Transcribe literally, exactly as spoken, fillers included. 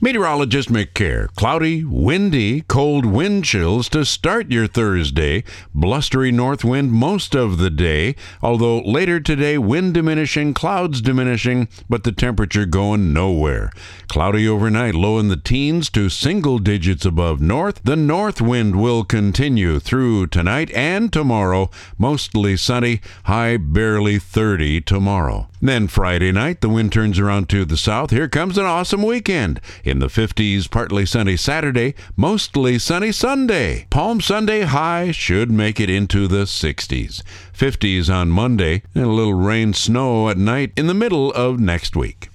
Meteorologist Mick Kerr. Cloudy, windy, cold wind chills to start your Thursday. Blustery north wind most of the day, although later today wind diminishing, clouds diminishing, but the temperature going nowhere. Cloudy overnight, low in the teens to single digits above north. The north wind will continue through tonight and tomorrow. Mostly sunny, high barely thirty tomorrow. Then Friday night, the wind turns around to the south. Here comes an awesome weekend. In the fifties, partly sunny Saturday, mostly sunny Sunday. Palm Sunday high should make it into the sixties. fifties on Monday, and a little rain, snow at night in the middle of next week.